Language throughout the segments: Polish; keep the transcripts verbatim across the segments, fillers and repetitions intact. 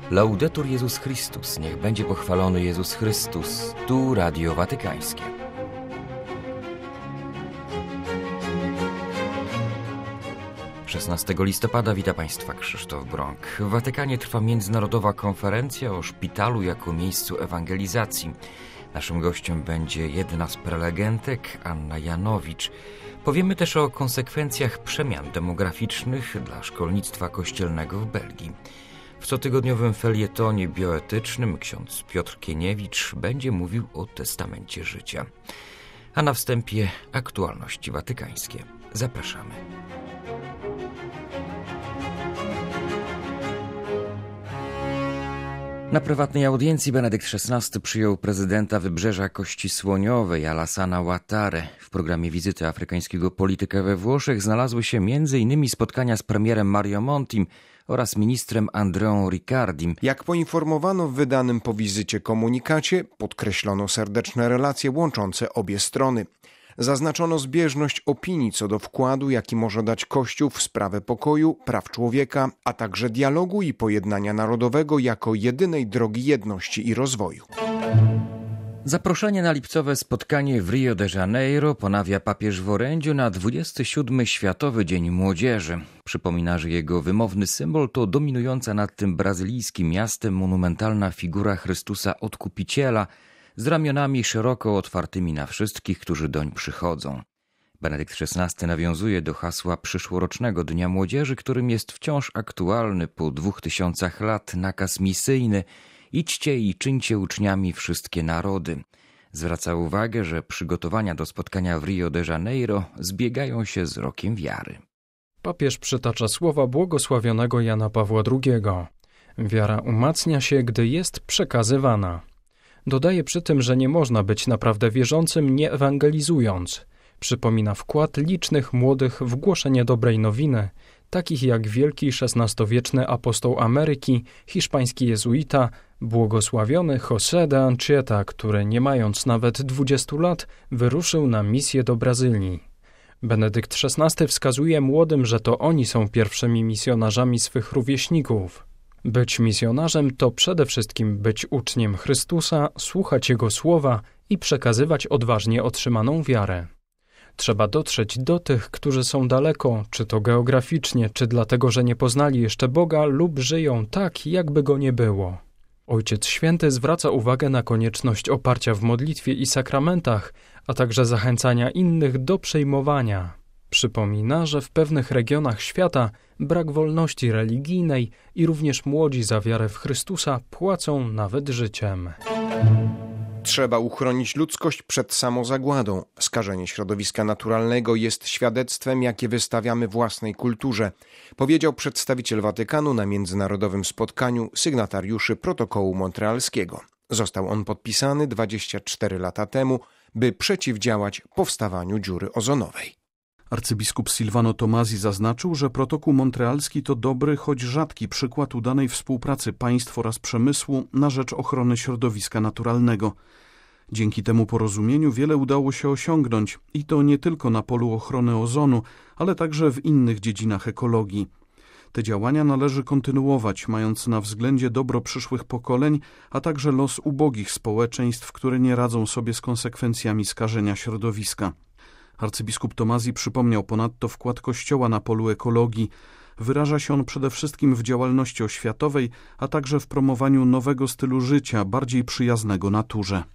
Laudetur Jezus Chrystus, niech będzie pochwalony Jezus Chrystus. Tu Radio Watykańskie. szesnastego listopada wita Państwa Krzysztof Brąk. W Watykanie trwa międzynarodowa konferencja o szpitalu jako miejscu ewangelizacji. Naszym gościem będzie jedna z prelegentek, Anna Janowicz. Powiemy też o konsekwencjach przemian demograficznych dla szkolnictwa kościelnego w Belgii. W cotygodniowym felietonie bioetycznym ksiądz Piotr Kieniewicz będzie mówił o testamencie życia. A na wstępie aktualności watykańskie. Zapraszamy. Na prywatnej audiencji Benedykt szesnasty przyjął prezydenta Wybrzeża Kości Słoniowej Alassana Ouattare. W programie wizyty afrykańskiego polityka we Włoszech znalazły się między innymi spotkania z premierem Mario Montim oraz ministrem Andreą Riccardim. Jak poinformowano w wydanym po wizycie komunikacie, podkreślono serdeczne relacje łączące obie strony. Zaznaczono zbieżność opinii co do wkładu, jaki może dać Kościół w sprawę pokoju, praw człowieka, a także dialogu i pojednania narodowego jako jedynej drogi jedności i rozwoju. Zaproszenie na lipcowe spotkanie w Rio de Janeiro ponawia papież w orędziu na dwudziesty siódmy Światowy Dzień Młodzieży. Przypomina, że jego wymowny symbol to dominująca nad tym brazylijskim miastem monumentalna figura Chrystusa Odkupiciela z ramionami szeroko otwartymi na wszystkich, którzy doń przychodzą. Benedykt szesnasty nawiązuje do hasła przyszłorocznego Dnia Młodzieży, którym jest wciąż aktualny po dwóch tysiącach lat nakaz misyjny: idźcie i czyńcie uczniami wszystkie narody. Zwraca uwagę, że przygotowania do spotkania w Rio de Janeiro zbiegają się z rokiem wiary. Papież przytacza słowa błogosławionego Jana Pawła drugiego. Wiara umacnia się, gdy jest przekazywana. Dodaje przy tym, że nie można być naprawdę wierzącym, nie ewangelizując. Przypomina wkład licznych młodych w głoszenie dobrej nowiny, takich jak wielki szesnastowieczny apostoł Ameryki, hiszpański jezuita, błogosławiony José de Anchieta, który nie mając nawet dwudziestu lat wyruszył na misję do Brazylii. Benedykt szesnasty wskazuje młodym, że to oni są pierwszymi misjonarzami swych rówieśników. Być misjonarzem to przede wszystkim być uczniem Chrystusa, słuchać Jego słowa i przekazywać odważnie otrzymaną wiarę. Trzeba dotrzeć do tych, którzy są daleko, czy to geograficznie, czy dlatego, że nie poznali jeszcze Boga lub żyją tak, jakby Go nie było. Ojciec Święty zwraca uwagę na konieczność oparcia w modlitwie i sakramentach, a także zachęcania innych do przejmowania. Przypomina, że w pewnych regionach świata brak wolności religijnej i również młodzi za wiarę w Chrystusa płacą nawet życiem. Trzeba uchronić ludzkość przed samozagładą. Skażenie środowiska naturalnego jest świadectwem, jakie wystawiamy własnej kulturze, powiedział przedstawiciel Watykanu na międzynarodowym spotkaniu sygnatariuszy protokołu montrealskiego. Został on podpisany dwadzieścia cztery lata temu, by przeciwdziałać powstawaniu dziury ozonowej. Arcybiskup Silvano Tomasi zaznaczył, że protokół montrealski to dobry, choć rzadki przykład udanej współpracy państw oraz przemysłu na rzecz ochrony środowiska naturalnego. Dzięki temu porozumieniu wiele udało się osiągnąć i to nie tylko na polu ochrony ozonu, ale także w innych dziedzinach ekologii. Te działania należy kontynuować, mając na względzie dobro przyszłych pokoleń, a także los ubogich społeczeństw, które nie radzą sobie z konsekwencjami skażenia środowiska. Arcybiskup Tomasi przypomniał ponadto wkład Kościoła na polu ekologii. Wyraża się on przede wszystkim w działalności oświatowej, a także w promowaniu nowego stylu życia, bardziej przyjaznego naturze.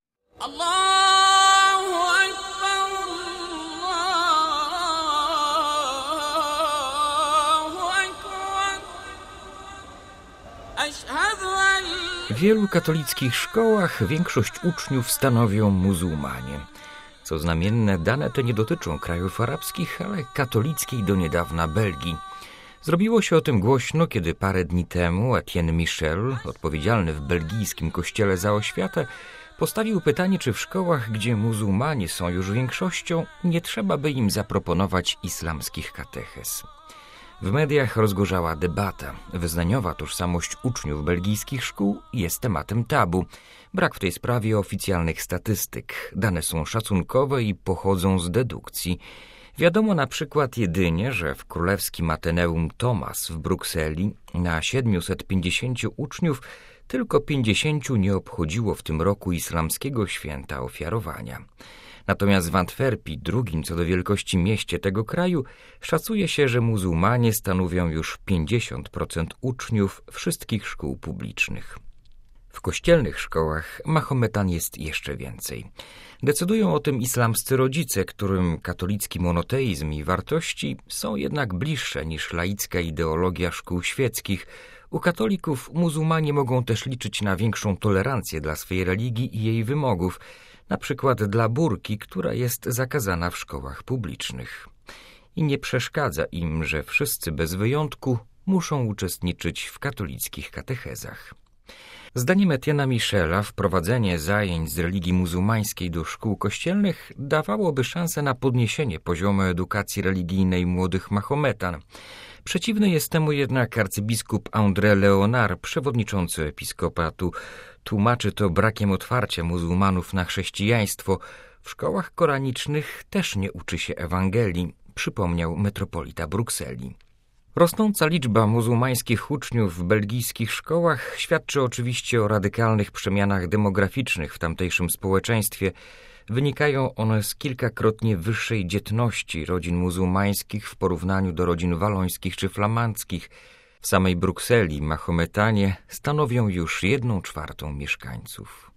W wielu katolickich szkołach większość uczniów stanowią muzułmanie. Co znamienne, dane te nie dotyczą krajów arabskich, ale katolickiej do niedawna Belgii. Zrobiło się o tym głośno, kiedy parę dni temu Etienne Michel, odpowiedzialny w belgijskim kościele za oświatę, postawił pytanie, czy w szkołach, gdzie muzułmanie są już większością, nie trzeba by im zaproponować islamskich katechez. W mediach rozgorzała debata. Wyznaniowa tożsamość uczniów belgijskich szkół jest tematem tabu. Brak w tej sprawie oficjalnych statystyk. Dane są szacunkowe i pochodzą z dedukcji. Wiadomo na przykład jedynie, że w królewskim Ateneum Thomas w Brukseli na siedmiuset pięćdziesięciu uczniów tylko pięćdziesięciu nie obchodziło w tym roku islamskiego święta ofiarowania. Natomiast w Antwerpii, drugim co do wielkości mieście tego kraju, szacuje się, że muzułmanie stanowią już pięćdziesiąt procent uczniów wszystkich szkół publicznych. W kościelnych szkołach Mahometan jest jeszcze więcej. Decydują o tym islamscy rodzice, którym katolicki monoteizm i wartości są jednak bliższe niż laicka ideologia szkół świeckich. U katolików muzułmanie mogą też liczyć na większą tolerancję dla swej religii i jej wymogów, na przykład dla burki, która jest zakazana w szkołach publicznych. I nie przeszkadza im, że wszyscy bez wyjątku muszą uczestniczyć w katolickich katechezach. Zdaniem Etienne'a Michela wprowadzenie zajęć z religii muzułmańskiej do szkół kościelnych dawałoby szansę na podniesienie poziomu edukacji religijnej młodych Mahometan. Przeciwny jest temu jednak arcybiskup André Leonard, przewodniczący episkopatu. Tłumaczy to brakiem otwarcia muzułmanów na chrześcijaństwo. W szkołach koranicznych też nie uczy się Ewangelii, przypomniał metropolita Brukseli. Rosnąca liczba muzułmańskich uczniów w belgijskich szkołach świadczy oczywiście o radykalnych przemianach demograficznych w tamtejszym społeczeństwie. Wynikają one z kilkakrotnie wyższej dzietności rodzin muzułmańskich w porównaniu do rodzin walońskich czy flamandzkich. W samej Brukseli Mahometanie stanowią już jedną czwartą mieszkańców.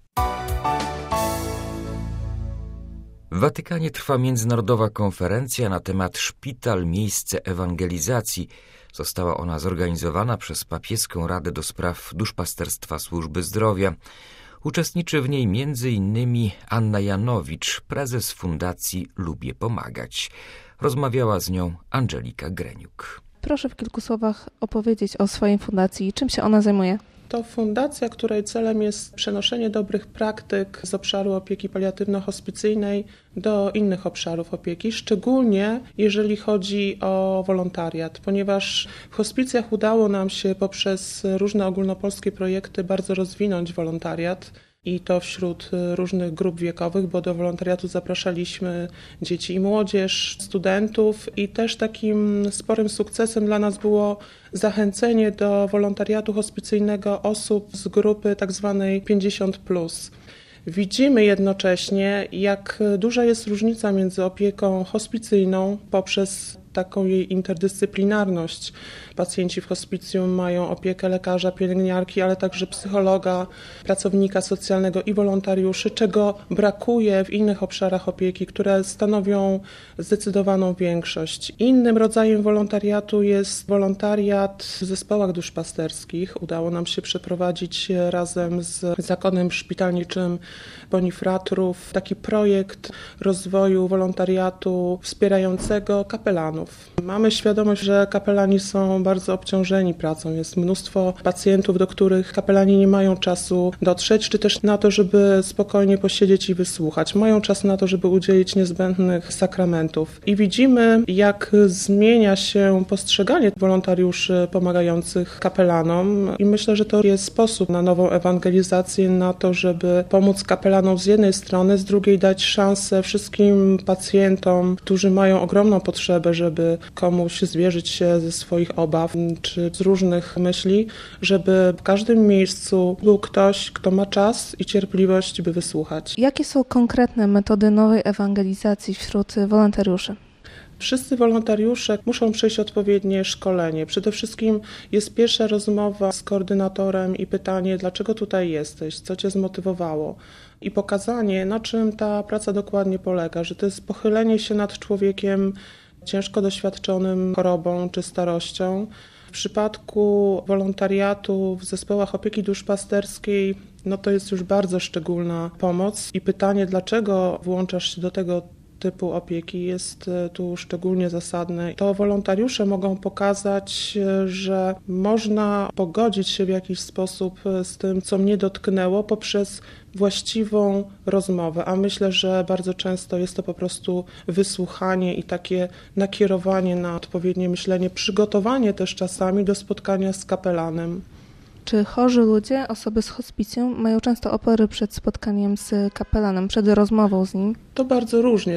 W Watykanie trwa międzynarodowa konferencja na temat Szpital – miejsce ewangelizacji. Została ona zorganizowana przez Papieską Radę do Spraw Duszpasterstwa Służby Zdrowia. Uczestniczy w niej między innymi Anna Janowicz, prezes Fundacji Lubię Pomagać. Rozmawiała z nią Angelika Greniuk. Proszę w kilku słowach opowiedzieć o swojej fundacji i czym się ona zajmuje. To fundacja, której celem jest przenoszenie dobrych praktyk z obszaru opieki paliatywno-hospicyjnej do innych obszarów opieki, szczególnie jeżeli chodzi o wolontariat, ponieważ w hospicjach udało nam się poprzez różne ogólnopolskie projekty bardzo rozwinąć wolontariat. I to wśród różnych grup wiekowych, bo do wolontariatu zapraszaliśmy dzieci i młodzież, studentów i też takim sporym sukcesem dla nas było zachęcenie do wolontariatu hospicyjnego osób z grupy tak zwanej pięćdziesiąt plus. Widzimy jednocześnie, jak duża jest różnica między opieką hospicyjną poprzez taką jej interdyscyplinarność. Pacjenci w hospicjum mają opiekę lekarza, pielęgniarki, ale także psychologa, pracownika socjalnego i wolontariuszy, czego brakuje w innych obszarach opieki, które stanowią zdecydowaną większość. Innym rodzajem wolontariatu jest wolontariat w zespołach duszpasterskich. Udało nam się przeprowadzić razem z Zakonem Szpitalniczym Bonifratrów taki projekt rozwoju wolontariatu wspierającego kapelanów. Mamy świadomość, że kapelani są bardzo obciążeni pracą. Jest mnóstwo pacjentów, do których kapelani nie mają czasu dotrzeć, czy też na to, żeby spokojnie posiedzieć i wysłuchać. Mają czas na to, żeby udzielić niezbędnych sakramentów. I widzimy, jak zmienia się postrzeganie wolontariuszy pomagających kapelanom. I myślę, że to jest sposób na nową ewangelizację, na to, żeby pomóc kapelanom z jednej strony, z drugiej dać szansę wszystkim pacjentom, którzy mają ogromną potrzebę, żeby komuś zwierzyć się ze swoich obaw czy z różnych myśli, żeby w każdym miejscu był ktoś, kto ma czas i cierpliwość, by wysłuchać. Jakie są konkretne metody nowej ewangelizacji wśród wolontariuszy? Wszyscy wolontariusze muszą przejść odpowiednie szkolenie. Przede wszystkim jest pierwsza rozmowa z koordynatorem i pytanie, dlaczego tutaj jesteś, co cię zmotywowało. I pokazanie, na czym ta praca dokładnie polega, że to jest pochylenie się nad człowiekiem ciężko doświadczonym chorobą czy starością. W przypadku wolontariatu w zespołach opieki duszpasterskiej no to jest już bardzo szczególna pomoc i pytanie, dlaczego włączasz się do tego typu opieki jest tu szczególnie zasadne. To wolontariusze mogą pokazać, że można pogodzić się w jakiś sposób z tym, co mnie dotknęło poprzez właściwą rozmowę, a myślę, że bardzo często jest to po prostu wysłuchanie i takie nakierowanie na odpowiednie myślenie, przygotowanie też czasami do spotkania z kapelanem. Czy chorzy ludzie, osoby z hospicjum mają często opory przed spotkaniem z kapelanem, przed rozmową z nim? To bardzo różnie. Tu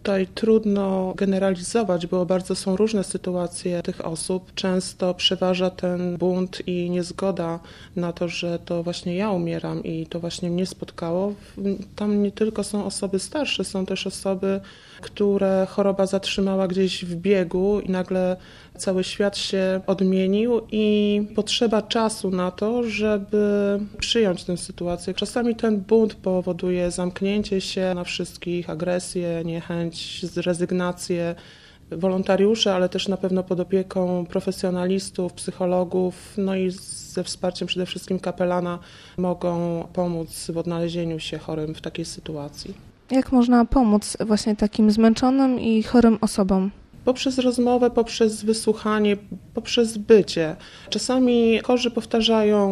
Tutaj trudno generalizować, bo bardzo są różne sytuacje tych osób. Często przeważa ten bunt i niezgoda na to, że to właśnie ja umieram i to właśnie mnie spotkało. Tam nie tylko są osoby starsze, są też osoby, które choroba zatrzymała gdzieś w biegu i nagle cały świat się odmienił i potrzeba czasu na to, żeby przyjąć tę sytuację. Czasami ten bunt powoduje zamknięcie się na wszystkich, agresję, niechęć, rezygnację wolontariuszy, ale też na pewno pod opieką profesjonalistów, psychologów, no i ze wsparciem przede wszystkim kapelana mogą pomóc w odnalezieniu się chorym w takiej sytuacji. Jak można pomóc właśnie takim zmęczonym i chorym osobom? Poprzez rozmowę, poprzez wysłuchanie, poprzez bycie. Czasami chorzy powtarzają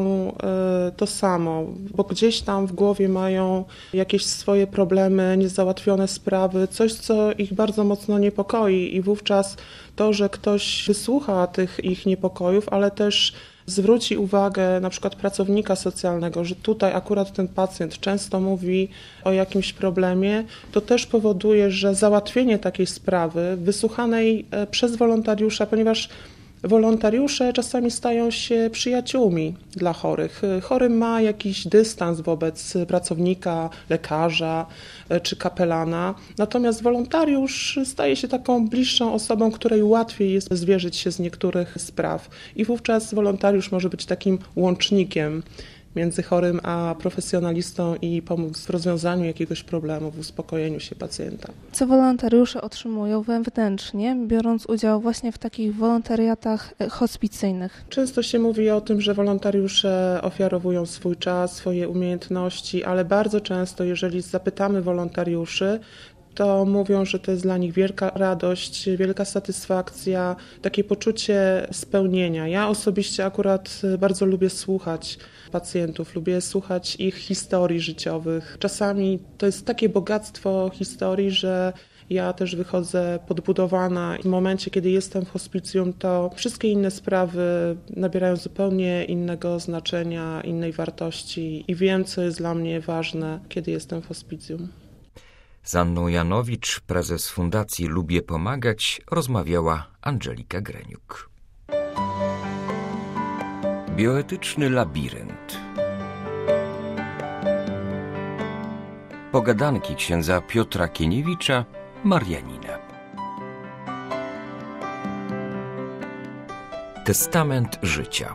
to samo, bo gdzieś tam w głowie mają jakieś swoje problemy, niezałatwione sprawy, coś, co ich bardzo mocno niepokoi i wówczas to, że ktoś wysłucha tych ich niepokojów, ale też zwróci uwagę na przykład pracownika socjalnego, że tutaj akurat ten pacjent często mówi o jakimś problemie, to też powoduje, że załatwienie takiej sprawy wysłuchanej przez wolontariusza, ponieważ wolontariusze czasami stają się przyjaciółmi dla chorych. Chory ma jakiś dystans wobec pracownika, lekarza czy kapelana, natomiast wolontariusz staje się taką bliższą osobą, której łatwiej jest zwierzyć się z niektórych spraw i wówczas wolontariusz może być takim łącznikiem między chorym a profesjonalistą i pomóc w rozwiązaniu jakiegoś problemu, w uspokojeniu się pacjenta. Co wolontariusze otrzymują wewnętrznie, biorąc udział właśnie w takich wolontariatach hospicyjnych? Często się mówi o tym, że wolontariusze ofiarowują swój czas, swoje umiejętności, ale bardzo często, jeżeli zapytamy wolontariuszy, to mówią, że to jest dla nich wielka radość, wielka satysfakcja, takie poczucie spełnienia. Ja osobiście akurat bardzo lubię słuchać pacjentów, lubię słuchać ich historii życiowych. Czasami to jest takie bogactwo historii, że ja też wychodzę podbudowana i w momencie, kiedy jestem w hospicjum, to wszystkie inne sprawy nabierają zupełnie innego znaczenia, innej wartości i wiem, co jest dla mnie ważne, kiedy jestem w hospicjum. Z Anną Janowicz, prezes Fundacji Lubię Pomagać, rozmawiała Angelika Greniuk. Bioetyczny labirynt. Pogadanki księdza Piotra Kieniewicza, Marianina. Testament życia.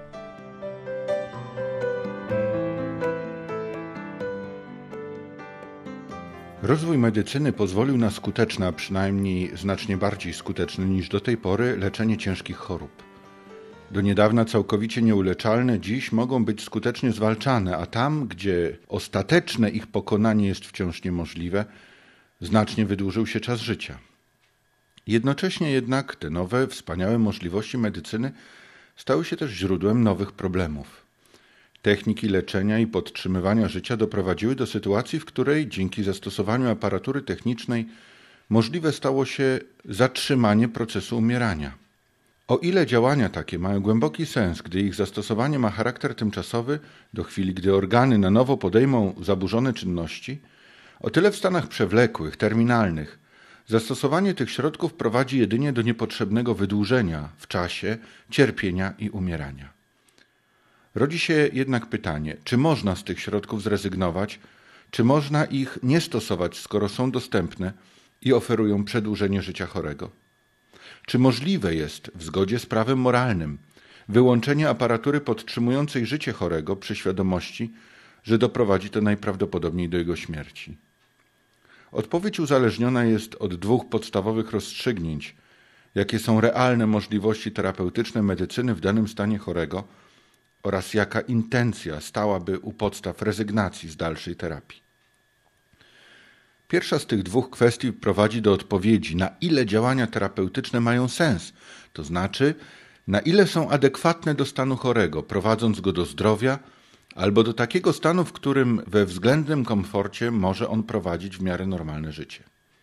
Rozwój medycyny pozwolił na skuteczne, a przynajmniej znacznie bardziej skuteczne niż do tej pory, leczenie ciężkich chorób. Do niedawna całkowicie nieuleczalne, dziś mogą być skutecznie zwalczane, a tam, gdzie ostateczne ich pokonanie jest wciąż niemożliwe, znacznie wydłużył się czas życia. Jednocześnie jednak te nowe, wspaniałe możliwości medycyny stały się też źródłem nowych problemów. Techniki leczenia i podtrzymywania życia doprowadziły do sytuacji, w której dzięki zastosowaniu aparatury technicznej możliwe stało się zatrzymanie procesu umierania. O ile działania takie mają głęboki sens, gdy ich zastosowanie ma charakter tymczasowy, do chwili gdy organy na nowo podejmą zaburzone czynności, o tyle w stanach przewlekłych, terminalnych, zastosowanie tych środków prowadzi jedynie do niepotrzebnego wydłużenia w czasie, cierpienia i umierania. Rodzi się jednak pytanie, czy można z tych środków zrezygnować, czy można ich nie stosować, skoro są dostępne i oferują przedłużenie życia chorego? Czy możliwe jest, w zgodzie z prawem moralnym, wyłączenie aparatury podtrzymującej życie chorego przy świadomości, że doprowadzi to najprawdopodobniej do jego śmierci? Odpowiedź uzależniona jest od dwóch podstawowych rozstrzygnięć, jakie są realne możliwości terapeutyczne medycyny w danym stanie chorego oraz jaka intencja stałaby u podstaw rezygnacji z dalszej terapii. Pierwsza z tych dwóch kwestii prowadzi do odpowiedzi, na ile działania terapeutyczne mają sens, to znaczy na ile są adekwatne do stanu chorego, prowadząc go do zdrowia albo do takiego stanu, w którym we względnym komforcie może on prowadzić w miarę normalne życie.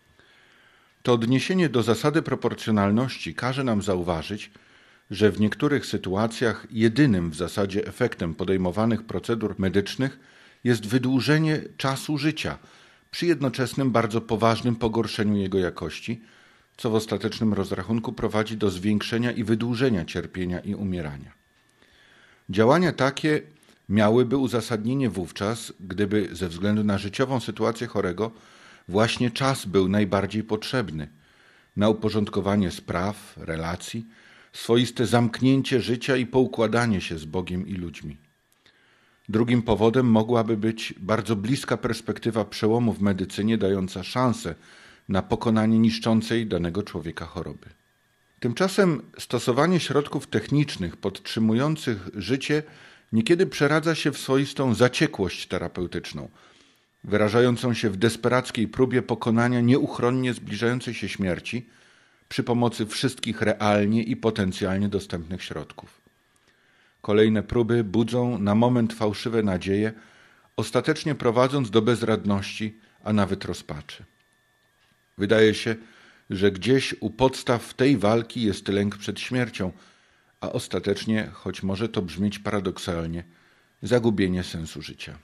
To odniesienie do zasady proporcjonalności każe nam zauważyć, że w niektórych sytuacjach jedynym w zasadzie efektem podejmowanych procedur medycznych jest wydłużenie czasu życia, przy jednoczesnym bardzo poważnym pogorszeniu jego jakości, co w ostatecznym rozrachunku prowadzi do zwiększenia i wydłużenia cierpienia i umierania. Działania takie miałyby uzasadnienie wówczas, gdyby ze względu na życiową sytuację chorego właśnie czas był najbardziej potrzebny na uporządkowanie spraw, relacji, swoiste zamknięcie życia i poukładanie się z Bogiem i ludźmi. Drugim powodem mogłaby być bardzo bliska perspektywa przełomu w medycynie, dająca szansę na pokonanie niszczącej danego człowieka choroby. Tymczasem stosowanie środków technicznych podtrzymujących życie niekiedy przeradza się w swoistą zaciekłość terapeutyczną, wyrażającą się w desperackiej próbie pokonania nieuchronnie zbliżającej się śmierci przy pomocy wszystkich realnie i potencjalnie dostępnych środków. Kolejne próby budzą na moment fałszywe nadzieje, ostatecznie prowadząc do bezradności, a nawet rozpaczy. Wydaje się, że gdzieś u podstaw tej walki jest lęk przed śmiercią, a ostatecznie, choć może to brzmieć paradoksalnie, zagubienie sensu życia.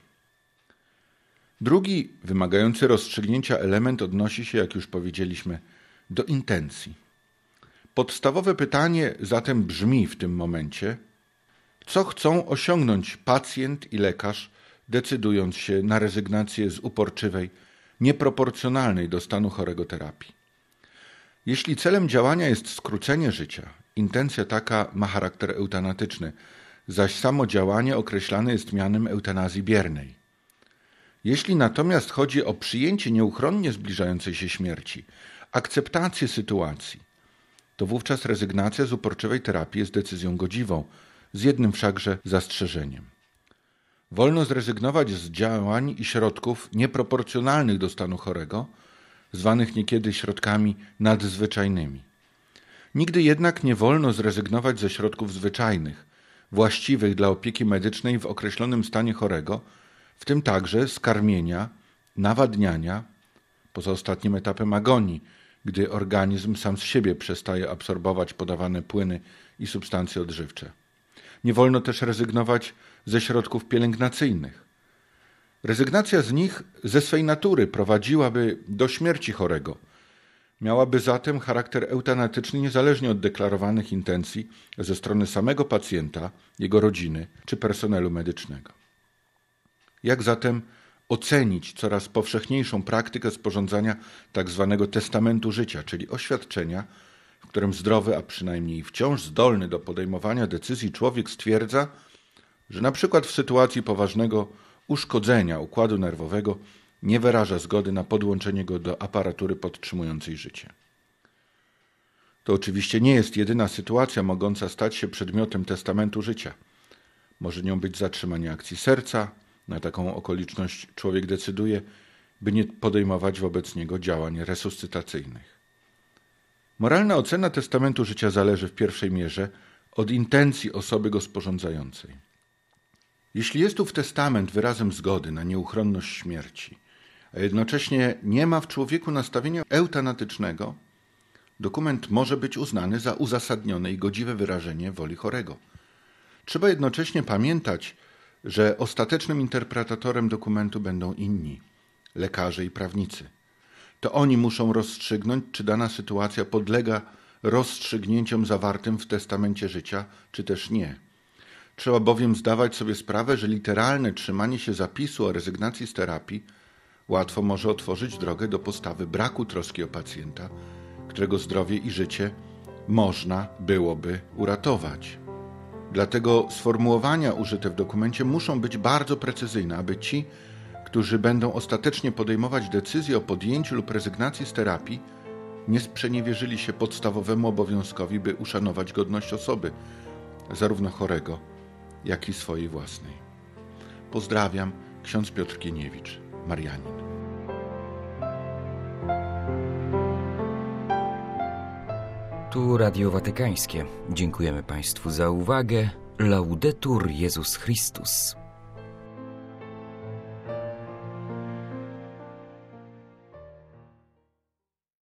Drugi, wymagający rozstrzygnięcia element odnosi się, jak już powiedzieliśmy, do intencji. Podstawowe pytanie zatem brzmi w tym momencie, co chcą osiągnąć pacjent i lekarz, decydując się na rezygnację z uporczywej, nieproporcjonalnej do stanu chorego terapii. Jeśli celem działania jest skrócenie życia, intencja taka ma charakter eutanatyczny, zaś samo działanie określane jest mianem eutanazji biernej. Jeśli natomiast chodzi o przyjęcie nieuchronnie zbliżającej się śmierci, akceptację sytuacji, to wówczas rezygnacja z uporczywej terapii jest decyzją godziwą, z jednym wszakże zastrzeżeniem. Wolno zrezygnować z działań i środków nieproporcjonalnych do stanu chorego, zwanych niekiedy środkami nadzwyczajnymi. Nigdy jednak nie wolno zrezygnować ze środków zwyczajnych, właściwych dla opieki medycznej w określonym stanie chorego, w tym także z karmienia, nawadniania, poza ostatnim etapem agonii, gdy organizm sam z siebie przestaje absorbować podawane płyny i substancje odżywcze. Nie wolno też rezygnować ze środków pielęgnacyjnych. Rezygnacja z nich ze swej natury prowadziłaby do śmierci chorego. Miałaby zatem charakter eutanatyczny niezależnie od deklarowanych intencji ze strony samego pacjenta, jego rodziny czy personelu medycznego. Jak zatem ocenić coraz powszechniejszą praktykę sporządzania tzw. testamentu życia, czyli oświadczenia, w którym zdrowy, a przynajmniej wciąż zdolny do podejmowania decyzji człowiek stwierdza, że na przykład w sytuacji poważnego uszkodzenia układu nerwowego nie wyraża zgody na podłączenie go do aparatury podtrzymującej życie. To oczywiście nie jest jedyna sytuacja mogąca stać się przedmiotem testamentu życia. Może nią być zatrzymanie akcji serca. Na taką okoliczność człowiek decyduje, by nie podejmować wobec niego działań resuscytacyjnych. Moralna ocena testamentu życia zależy w pierwszej mierze od intencji osoby go sporządzającej. Jeśli jest ów testament wyrazem zgody na nieuchronność śmierci, a jednocześnie nie ma w człowieku nastawienia eutanatycznego, dokument może być uznany za uzasadnione i godziwe wyrażenie woli chorego. Trzeba jednocześnie pamiętać, że ostatecznym interpretatorem dokumentu będą inni, lekarze i prawnicy. To oni muszą rozstrzygnąć, czy dana sytuacja podlega rozstrzygnięciom zawartym w testamencie życia, czy też nie. Trzeba bowiem zdawać sobie sprawę, że literalne trzymanie się zapisu o rezygnacji z terapii łatwo może otworzyć drogę do postawy braku troski o pacjenta, którego zdrowie i życie można byłoby uratować. Dlatego sformułowania użyte w dokumencie muszą być bardzo precyzyjne, aby ci, którzy będą ostatecznie podejmować decyzję o podjęciu lub rezygnacji z terapii, nie sprzeniewierzyli się podstawowemu obowiązkowi, by uszanować godność osoby, zarówno chorego, jak i swojej własnej. Pozdrawiam, ksiądz Piotr Kieniewicz, Marianin. Tu Radio Watykańskie. Dziękujemy Państwu za uwagę. Laudetur Jezus Chrystus.